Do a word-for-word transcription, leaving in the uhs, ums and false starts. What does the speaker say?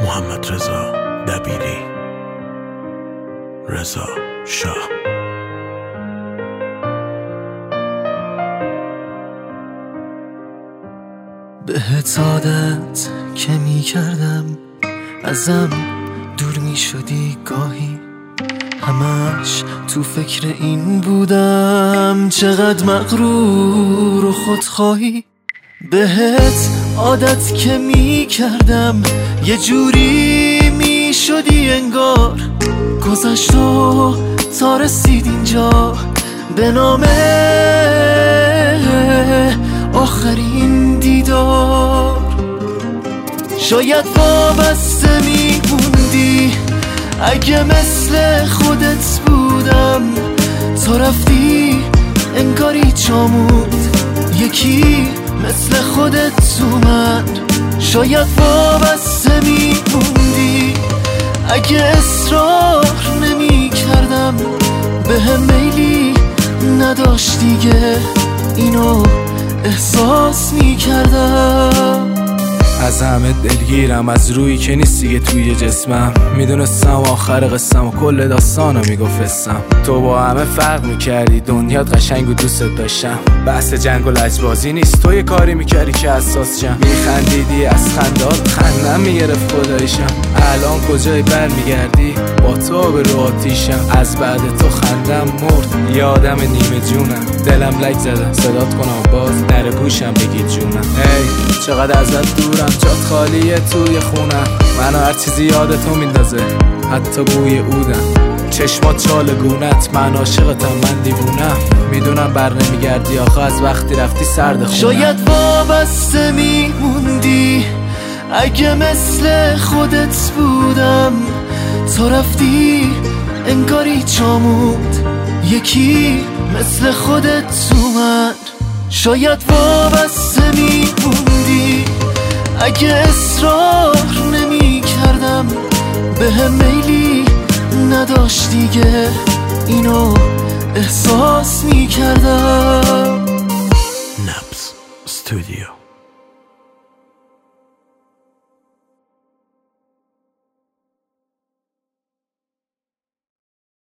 محمد رضا دبیری، رضا شاه. بهت عادت که می کردم ازم دور می شدی گاهی، همش تو فکر این بودم چقدر مغرور و خودخواهی. بهت عادت که می کردم یه جوری می شدی انگار گذشت و تا رسید اینجا به نام آخرین دیدار. شاید وابسته می موندی اگه مثل خودت بودم، تا رفتی انگاری جامود یکی مثل خودت اومد. شاید وابسته می موندی اگه اصرار نمی کردم، به هم میلی نداشت دیگه اینو احساس می کردم. از همه دلگیرم، از روی که نیست دیگه توی جسمم. میدونستم آخر قصم و کل داستانو میگفتم. تو با همه فرق میکردی، دنیات قشنگ و دوست داشتم. بحث جنگ و لجبازی نیست، تو یه کاری میکردی که اساس شم. میخندیدی از خندات خندم میگرفت خدایشم. الان کجای بر میگردی با تو به رو آتیشم. از بعد تو خندم مرد، یادم نیمه جونم. دلم لک زده صدات کنم باز در گوشم بگی جونم. ای چقدر ازت دورم، جات خالیه توی خونم. منو هر چیزی یادتو میندازه، حتی بوی عودم. چشمات چالگونت، من عاشقتم، من دیوونم. میدونم بر نمیگردی آخه از وقتی رفتی سرد خونم. شاید وابسته میموندی اگه مثل خودت بودم، تا رفتی انگاری جامود یکی مثل خودت اومد. شاید وابسته میموندی اگه اصرار نمی کردم، به هم میلی نداشت دیگه اینو احساس می کردم. نبض استودیو.